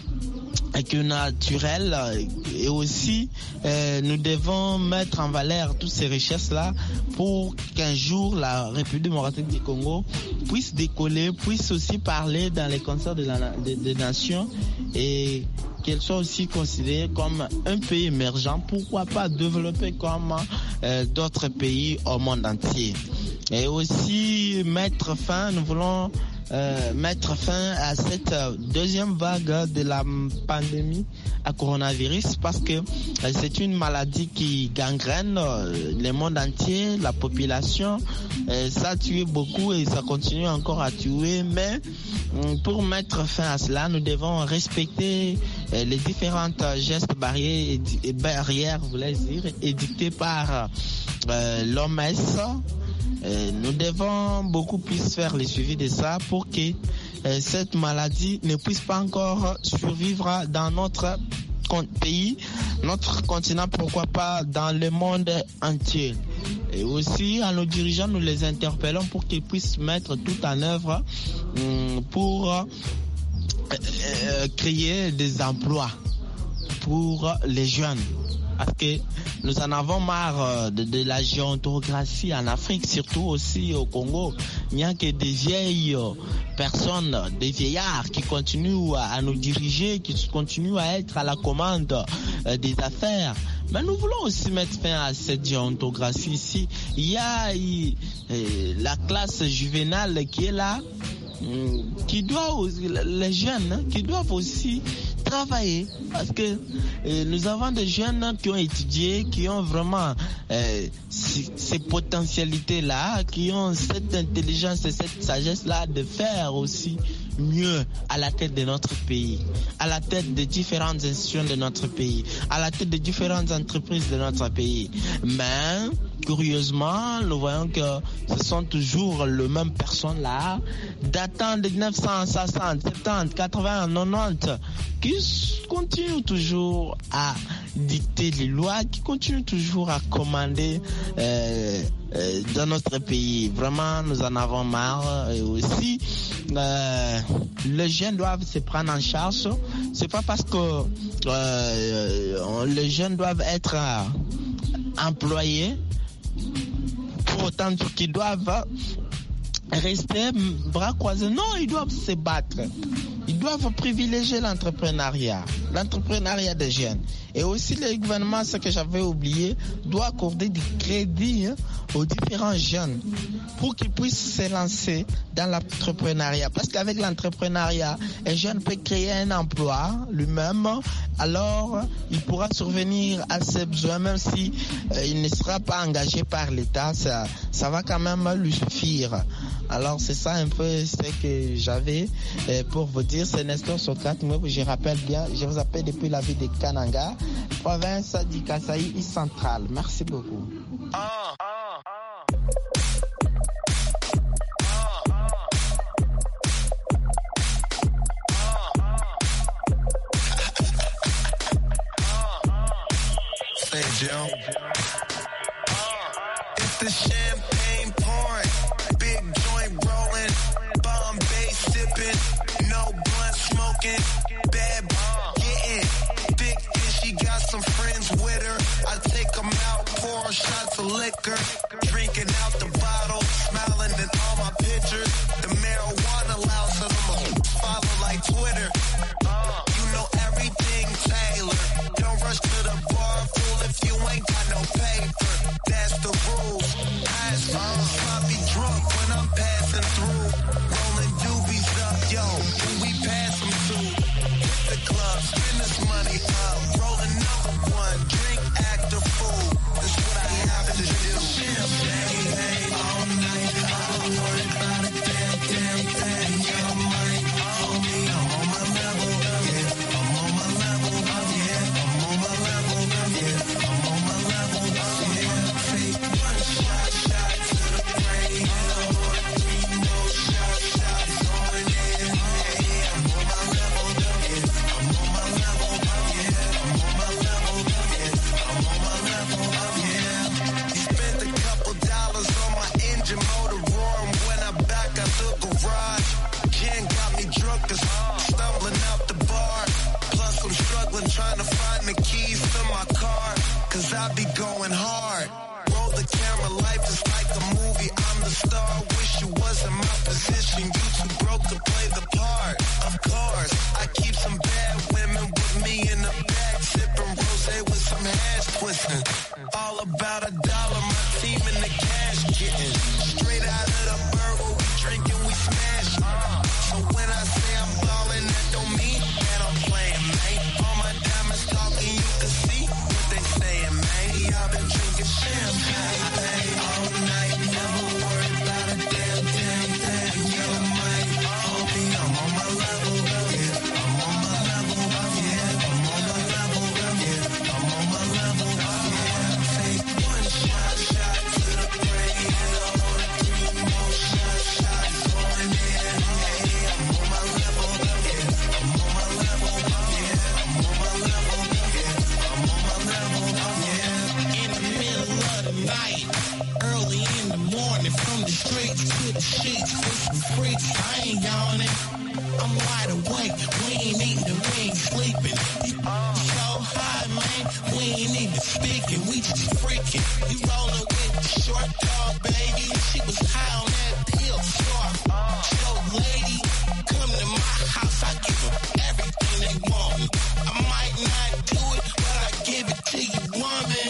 que naturel, et aussi euh, nous devons mettre en valeur toutes ces richesses-là pour qu'un jour la République démocratique du Congo puisse décoller, puisse aussi parler dans les concerts de la, de, des nations et qu'elle soit aussi considérée comme un pays émergent, pourquoi pas développer comme euh, d'autres pays au monde entier. Et aussi mettre fin, nous voulons Euh, mettre fin à cette deuxième vague de la pandémie à coronavirus parce que euh, c'est une maladie qui gangrène euh, le monde entier, la population. Euh, ça a tué beaucoup et ça continue encore à tuer, mais euh, pour mettre fin à cela, nous devons respecter euh, les différentes gestes barrières, et barrières, voulais-je dire, édictées par euh, l'O M S. Euh, nous devons beaucoup plus faire le suivi de ça pour que euh, cette maladie ne puisse pas encore survivre dans notre pays, notre continent, pourquoi pas dans le monde entier. Et aussi, à nos dirigeants, nous les interpellons pour qu'ils puissent mettre tout en œuvre euh, pour euh, euh, créer des emplois pour les jeunes. Parce que nous en avons marre de, de la gérontocratie en Afrique, surtout aussi au Congo. Il n'y a que des vieilles personnes, des vieillards qui continuent à nous diriger, qui continuent à être à la commande des affaires. Mais nous voulons aussi mettre fin à cette gérontocratie ici. Il y a euh, la classe juvénale qui est là, qui doit, les jeunes qui doivent aussi travailler parce que euh, nous avons des jeunes qui ont étudié, qui ont vraiment euh, ces, ces potentialités-là, qui ont cette intelligence et cette sagesse-là de faire aussi mieux à la tête de notre pays, à la tête des différentes institutions de notre pays, à la tête des différentes entreprises de notre pays. Mais curieusement, nous voyons que ce sont toujours les mêmes personnes-là, datant de mille neuf cent soixante, soixante-dix, quatre-vingts, quatre-vingt-dix, qui continuent toujours à dicter les lois, qui continuent toujours à commander euh, euh, dans notre pays. Vraiment, nous en avons marre. Et aussi, euh, les jeunes doivent se prendre en charge. C'est pas parce que euh, les jeunes doivent être euh, employés pour autant qu'ils doivent rester bras croisés. Non, ils doivent se battre. Ils doivent privilégier l'entrepreneuriat, l'entrepreneuriat des jeunes. Et aussi le gouvernement, ce que j'avais oublié, doit accorder des crédits hein, aux différents jeunes pour qu'ils puissent se lancer dans l'entrepreneuriat. Parce qu'avec l'entrepreneuriat, un jeune peut créer un emploi lui-même, alors il pourra survenir à ses besoins, même si euh, il ne sera pas engagé par l'État, ça, ça va quand même lui suffire. Alors c'est ça un peu ce que j'avais euh, pour vous dire. C'est Nestor Sokat, je rappelle bien, je vous appelle depuis la ville de Kananga, province du Kasaï central. Merci beaucoup. Ah, ah, ah. say, Jill? It's the champagne pouring, big joint rolling, Bombay sipping, no blunt smoking, bad getting thick and she got some friends with her. I take them out, pour shots of liquor, drinking out the bottle, smiling at all my pictures. The marijuana allows us to follow like Twitter. You know everything tailored. Don't rush to the bar, fool, if you ain't got no paper. That's the rules. I sloppy drunk when I'm passing through. Rolling doobies up, yo, who we pass them to? Hit the club, spend this money up. Roll another one, drink, act a fool. That's what I have to do. Champagne all night, I don't worry about a damn, damn thing. Your money on me, I'm on my level, yeah. I'm on my level, yeah. I'm on my level, yeah. I'm on my level, yeah. Take one shot, shot to the brain. Three more shots, shots going in. Yeah, I'm on my level, yeah. I'm on my level, yeah. I'm on my level, yeah. I'm on my level, yeah. He spent a couple dollars on my engine motor roaring when I back out the garage. Ken got me drunk as stumbling out the bar. Plus I'm struggling trying to find the keys to my car. Cause I be going hard. Roll the camera, life is like a movie. I'm the star. Wish you was in my position. You too broke to play the part. Of course, I keep some bad women with me in the back, sipping rosé with some hash twisting. All about a dollar, my team in the cash getting. Straight out of the burger, we drinking, we smash. So when I say I'm ballin', that don't mean that I'm playing, man. All my diamonds talking, you can see what they saying, man. I've been drinking champagne all night, never worry about a damn, damn thing. Your money on me, I'm on my level, yeah. I'm on my level, yeah. I'm on my level, yeah. I'm on my level, yeah. Take one shot, shot to the brain. Three more shots, shots going in. Yeah, I'm on my level, yeah. I'm on my level, yeah. I'm on my level, yeah. I'm on my level, yeah. In the middle of the night, early in the morning, from the streets to the sheets, with some freaks, I ain't yawning. I'm wide awake, we ain't eating, we ain't sleeping. So high, man, we ain't even speaking, we just freaking. You rolling with the short dog, baby, she was high on that pill, short. So lady, come to my house, I give them everything they want. I might not do it, but I give it to you, woman.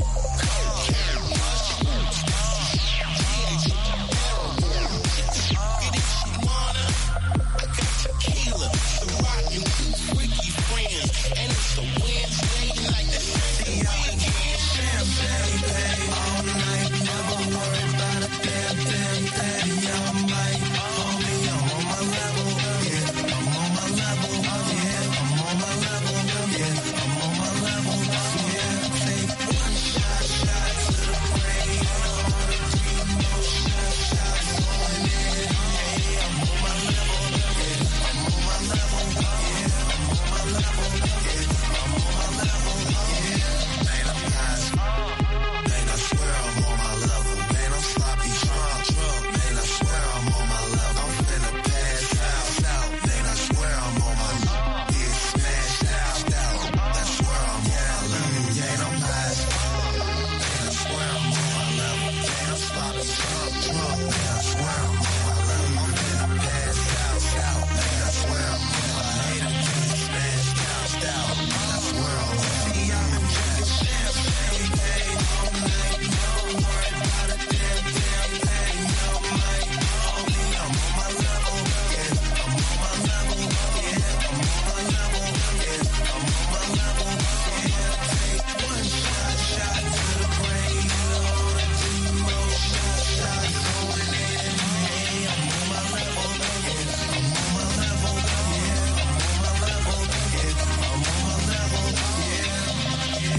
Tequila, the rockin' two freaky friends, and it's a Wednesday night. That's the weekend. Champagne all night, never worry about a damn, damn thing. Your money on me, I'm on my level, yeah. I'm on my level, yeah. I'm on my level, yeah. I'm on my level, yeah. Take one shot, shot to the brain. Three more shots, shots going in. Yeah, I'm on my level, yeah. I'm on my level, yeah. I'm on my level, yeah. I'm on my level, yeah. Man, I'm high. Man, I swear I'm on my level. Man, I'm sloppy drunk, drunk. Man, I swear I'm on my level. I'm finna pass out, out. Man, I swear I'm on my level. Yeah, smashed out, out. I swear I'm on my level. Yeah, I'm high. Man, I swear I'm on my level. Man, I'm sloppy drunk, drunk. Man, I swear I'm on my level. I'm finna pass out, out. Man, I swear I'm on my level. Yeah, smashed out, out. I swear I'm on my level. I've been drinking champagne all night. Don't worry about a damn, damn thing. Your money on me, I'm on my level, yeah. I'm on my level, yeah. I'm on my level, yeah. I'm on my level, yeah. Take one shot, shot to the brain. Two more shots, shots going in. Yeah, I'm on my level, yeah. I'm on my level, yeah. I'm on my level, yeah. I'm on my level, yeah.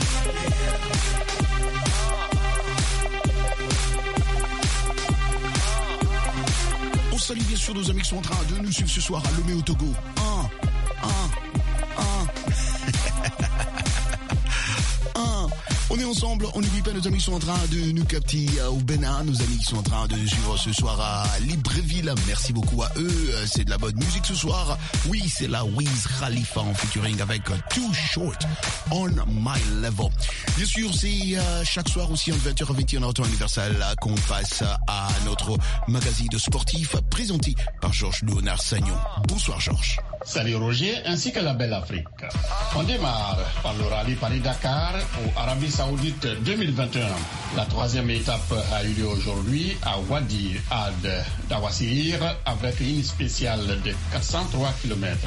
On salue bien sûr nos amis qui sont en train de nous suivre ce soir à Lomé au Togo. Un, un, un. Un. est ensemble, on n'oublie pas nos amis qui sont en train de nous capter au Bénin, nos amis qui sont en train de suivre ce soir à Libreville. Merci beaucoup à eux, c'est de la bonne musique ce soir. Oui, c'est la Wiz Khalifa en featuring avec Too Short, On My Level. Bien sûr, c'est euh, chaque soir aussi entre vingt heures et vingt et une heures temps universel qu'on passe à notre magazine de sportifs présenté par Georges Léonard Sagnon. Bonsoir Georges. Salut Roger, ainsi que la belle Afrique. On démarre par le rallye Paris-Dakar au Arabie Saoudite deux mille vingt et un. La troisième étape a eu lieu aujourd'hui à Wadi Ad Dawasir avec une spéciale de quatre cent trois kilomètres.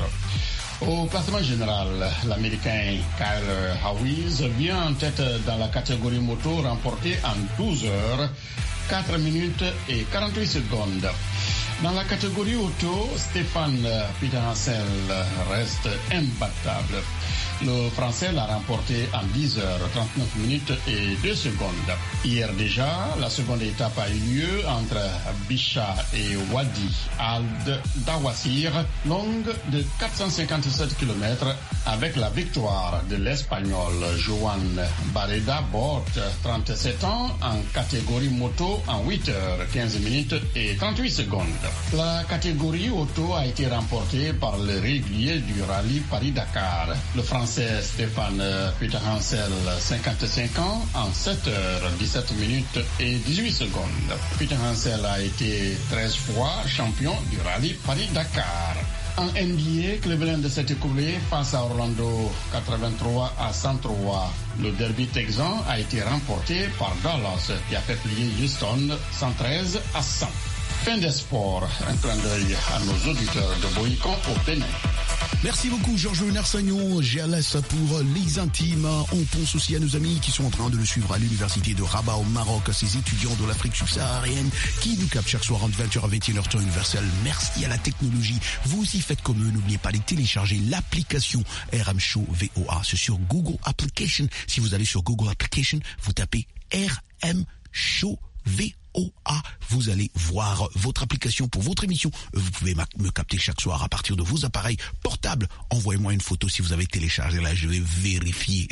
Au classement général, l'Américain Kyle Hawes vient en tête dans la catégorie moto remportée en douze heures, quatre minutes et quarante-huit secondes. Dans la catégorie auto, Stéphane Peterhansel reste imbattable. Le Français l'a remporté en dix heures, trente-neuf minutes et deux secondes. Hier déjà, la seconde étape a eu lieu entre Bicha et Wadi Ad Dawasir, longue de quatre cent cinquante-sept kilomètres, avec la victoire de l'Espagnol Joan Barreda Bort, trente-sept ans, en catégorie moto en huit heures, quinze minutes et trente-huit secondes. La catégorie auto a été remportée par le régulier du rallye Paris-Dakar, le Français Stéphane Peterhansel, cinquante-cinq ans, en sept heures, dix-sept minutes et dix-huit secondes. Peterhansel a été treize fois champion du rallye Paris-Dakar. En N B A, Cleveland s'est écoulé face à Orlando quatre-vingt-trois à cent trois. Le derby texan a été remporté par Dallas qui a fait plier Houston cent treize à cent. Fin des sports, un clin d'œil à nos auditeurs de Boïcon au Bénin. Merci beaucoup Georges Léonard Sagnon, G L S pour les intimes. On pense aussi à nos amis qui sont en train de le suivre à l'université de Rabat au Maroc, à ces étudiants de l'Afrique subsaharienne qui nous captent chaque soir entre vingt heures et vingt et une heures temps universel. Merci à la technologie. Vous aussi faites comme eux, n'oubliez pas de télécharger l'application R M Show V O A. C'est sur Google Application. Si vous allez sur Google Application, vous tapez R M Show V O A, vous allez voir votre application pour votre émission. Vous pouvez me capter chaque soir à partir de vos appareils portables. Envoyez-moi une photo si vous avez téléchargé là, je vais vérifier.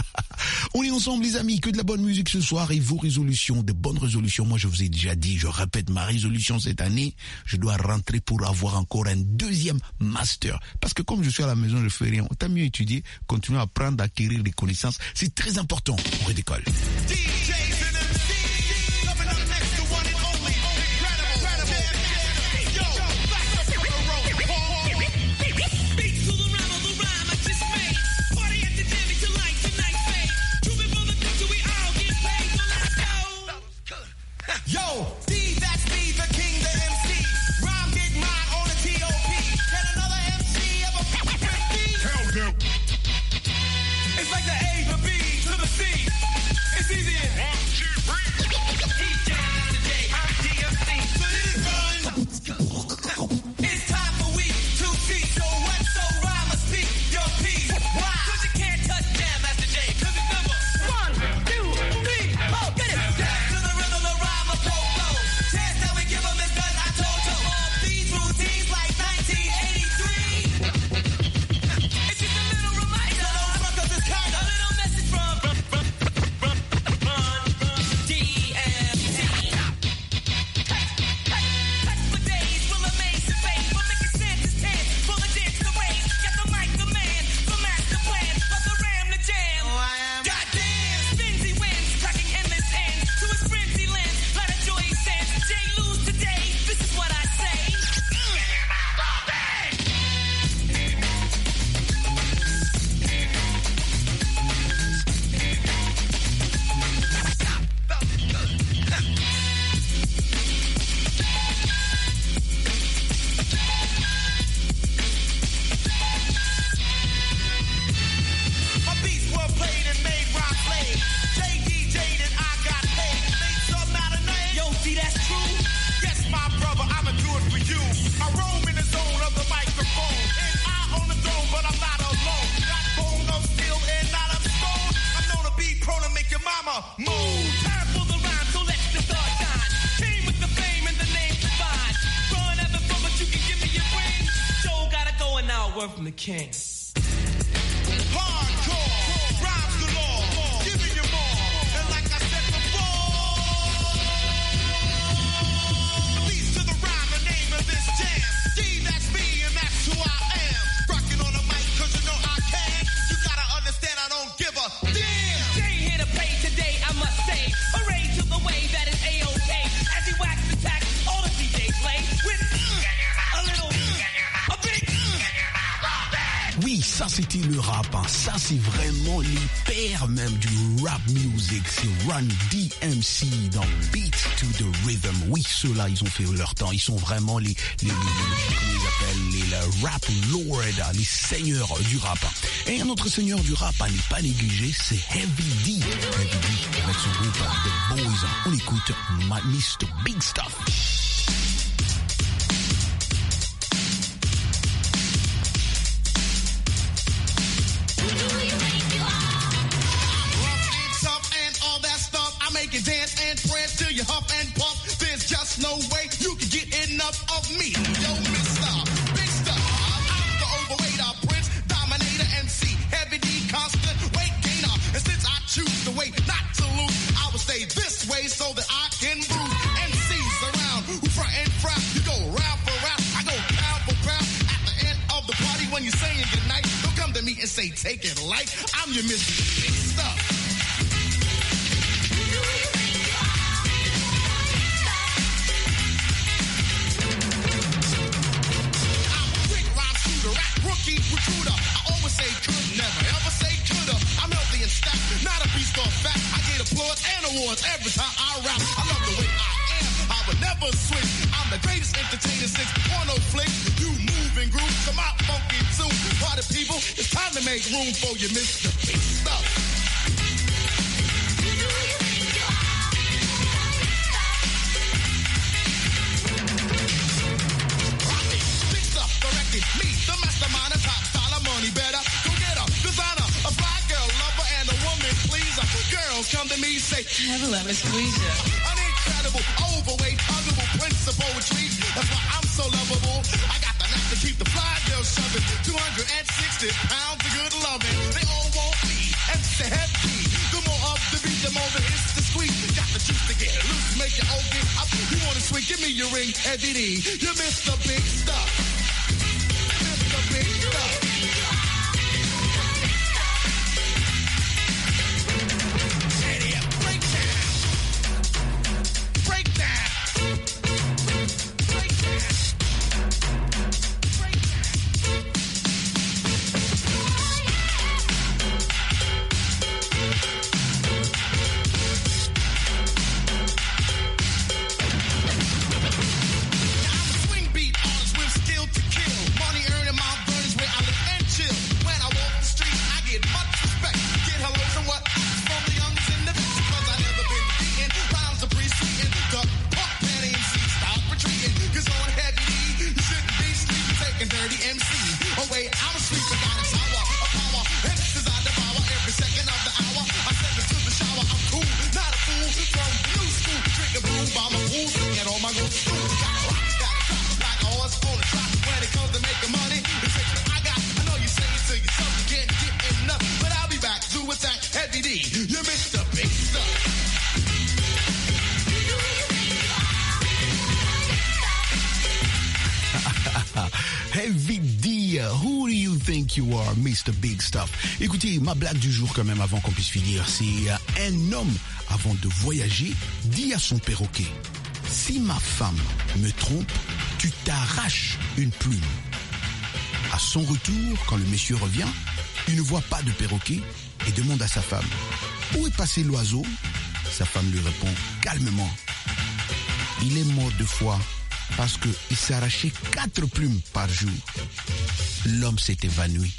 On est ensemble les amis, que de la bonne musique ce soir et vos résolutions, de bonnes résolutions. Moi je vous ai déjà dit, je répète ma résolution cette année, je dois rentrer pour avoir encore un deuxième master. Parce que comme je suis à la maison, je fais rien. T'as mieux étudier, continuer à apprendre, à acquérir des connaissances. C'est très important. On redécolle. Yo, D, that's me, the king, the M C. Rhyme get mine on the T O P. Can another M C ever beat me? Hell no. It's like the A, the B, to the C. It's easy as one, two, three. He's down at the day, I'm D M C. So this is fun. It's time for we to see. So what, so rhyme must speak your piece. Why? Cause you can't touch Jam Master Jay. Cause it's number one, two, three, oh, get it. To the rhythm of rhyme. Chance that we give them is done, I told you. All these routines like nineteen eighty-three. It's just a little reminder. Don't front cause it's kind of a little message from run, run, run, run, run, D M C. Touch, touch, touch for days, will amaze the face. Will make your senses tan, full of dance the ways. Get the mic, the man, the master plan. Of the ram, the jam. Oh, I am. Goddamn, spins he wins, cracking endless ends to his frenzy lens. Let a joy sense. Jay lose today, this is what I say. My beats were played and made rock played. Jay D J'd and I got paid. Made some out of name. Yo, see that's true? Yes, my brother, I'ma do it for you. I roam in the zone of the microphone. And I own the throne, but I'm not alone. Got bone of steel and not of stone. I'm known to be prone to make your mama moan. Time for the rhyme, so let the star shine. Came with the fame and the name divine. Run ever fun, but you can give me your ring. Joe gotta go and now word from the king. Hardcore, rhymes galore, giving you more. Ça, c'était le rap. Hein. Ça, c'est vraiment les pères même du rap music. C'est Run D M C dans Beat to the Rhythm. Oui, ceux-là, ils ont fait leur temps. Ils sont vraiment les, les, les, les comment ils appellent, les, les rap lords, les seigneurs du rap. Et un autre seigneur du rap à ne pas négliger, c'est Heavy D. Heavy D avec son groupe The Boys. On écoute mister Big Stuff. Make you dance and prance till you huff and puff. There's just no way you can get enough of me. Yo, Mister Big Stuff, I'm the overweight prince, dominator M C, Heavy D, constant weight gainer. And since I choose the way not to lose, I will stay this way so that I can bruise M Cs around who front and frown. You go round for round, I go pound for pound. At the end of the party when you're saying goodnight, don't come to me and say take it light. I'm your Mister Big Stuff. Rookie recruiter, I always say could, never ever say coulda. I'm healthy and stacked, not a beast or fat. I get applause and awards every time I rap. I love the way I am, I would never switch. I'm the greatest entertainer since porno flicks. You move and groove, come out funky too. Party people, it's time to make room for you, Mister Big Stuff. Me, the mastermind, a top dollar money better. Go get a designer, a fly girl, lover, and a woman pleaser. Girls come to me, say, never let me squeeze you. An incredible, overweight, huggable prince of poetry. That's why I'm so lovable. I got the knack to keep the fly girls shoving. two hundred sixty pounds of good loving. They all want me, and say heavy. The more of the beat, the more the hits to squeeze. Got the juice to get loose, make you all get up. You want to sweet, give me your ring, Heavy D. You Mister Big Stuff. Big Stuff. Idiot, break down. Break down. Break down. Break Now I'm a swing beat artist with skill to kill. Money earning my burdens where I live and chill. When I walk the street, I get much respect. Get hello from what? From the youngest in the bitch. Cause I never been beaten. Rhymes appreciating. The punk penny M C stop retreating. Cause on Heavy D, you shouldn't be sleeping. Taking dirty M C away. I'm a sleeper, got a tower, a power. And this is I devour every second of the hour. I send it to the shower. I'm cool, not a fool. From the new school, drinking brew by my pool. Get on my good school. Got a rock, got a drop, like a horse on a trot. When it comes to making money, the tricks that I got. I know you say it to yourself, you can't get enough. But I'll be back to attack Heavy D. You Mister Big Stuff. Heavy D, who do you think you are, Mister Big Stuff? Écoutez, ma blague du jour quand même avant qu'on puisse finir, c'est un homme, avant de voyager, dit à son perroquet, si ma femme me trompe, tu t'arraches une plume. À son retour, quand le monsieur revient, il ne voit pas de perroquet et demande à sa femme, où est passé l'oiseau? Sa femme lui répond calmement, il est mort deux fois parce qu'il s'est arraché quatre plumes par jour. L'homme s'est évanoui.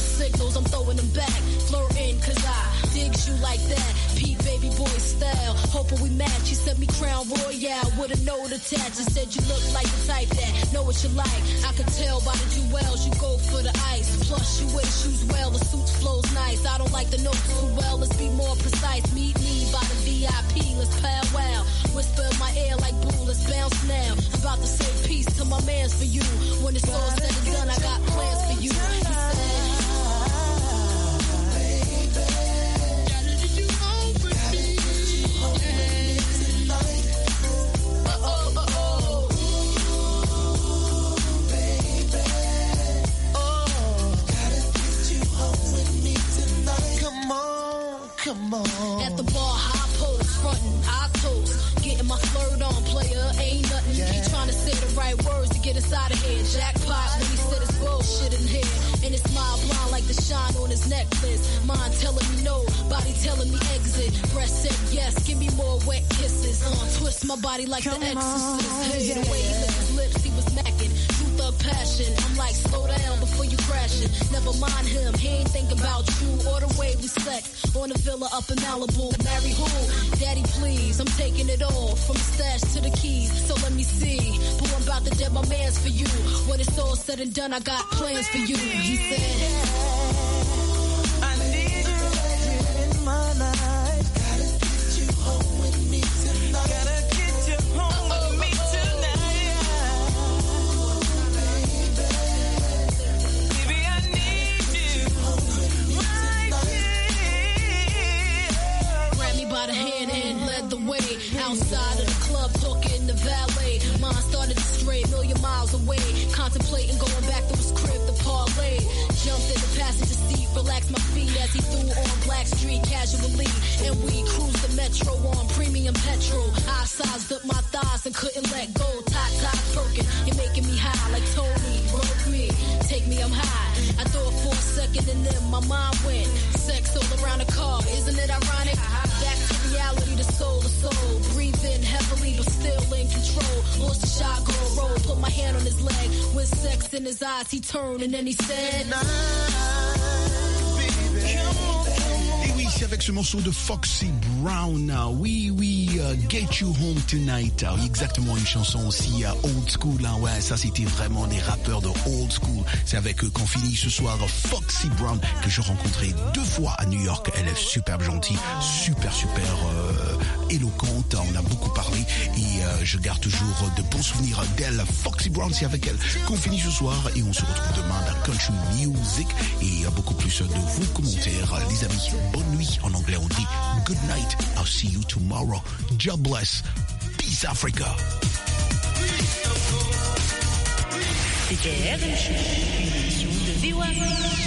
I'm throwing them back, flirting, cause I digs you like that. Pete baby boy style. hoping we match. You sent me Crown Royale with a note attached. You said you look like the type that know what you like. I could tell by the jewels you go for the ice. Plus you wear shoes well, the suit flows nice. I don't like the notes too well, let's be more precise. Meet me by the V I P, let's powwow. Whisper in my ear like boo, let's bounce now. I'm about to say peace to my mans for you. When it's all said and done, I got plans for you. He said, Come on. At the bar, high post, frontin', I toast. Getting my flirt on, player, ain't nothing. Yeah. He trying to say the right words to get inside of here. Jackpot when he said it's bullshit in here. And his smile blind like the shine on his necklace. Mind telling me no, body telling me exit. Breast said yes, give me more wet kisses. Uh, twist my body like Come the exorcist. On, hey, yeah. The way he licked his lips, he was macking. True thug passion. I'm like, slow down before you crashing. Never mind him, he ain't thinking about you or the way we sex. On the villa up in Malibu. Marry who? Daddy, please. I'm taking it all from the stash to the keys. So let me see. Boo, I'm about to dead my mans for you. When it's all said and done, I got plans for you. He said, I need you right here in my life. Gotta get you home with me tonight. Gotta get you home with me tonight. Baby, I need you right here. Grabbed me by the hand and led the way. Outside of the club, talking the valet. Mine started to stray a million miles away. Contemplating going back to his crib to parlay. Jumped in the passenger seat, relaxed my feet as he threw on Black Street casually. And we cruised the metro on premium petrol. I sized up my thighs and couldn't let go. Tot, tot, perking. You're making me high like Tony. Broke me. Take me, I'm high. I thought for a second and then my mind went. Sex all around the car. Isn't it ironic? Back to reality, the soul to soul. Breathe in heavily, but still in control. Lost the shot, go roll. Put my hand on his leg. With sex in his eyes, he turned and then he said, Et oui, c'est avec ce morceau de Foxy Brown. Oui, oui, uh, Get You Home Tonight. Oui, exactement, une chanson aussi uh, old school. Hein. Ouais, ça c'était vraiment des rappeurs de old school. C'est avec eux qu'on finit ce soir. Foxy Brown, que je rencontrais deux fois à New York. Elle est super gentille, super, super euh, éloquente. On a beaucoup parlé et euh, je garde toujours de bons souvenirs d'elle. Foxy Brown, c'est avec elle qu'on finit ce soir et on se retrouve demain dans Country Music et euh, beaucoup plus de vos commentaires. Les amis, bonne nuit. En anglais, on dit good night. I'll see you tomorrow. God bless. Peace, Africa. C'était R M Show, une émission de V O A.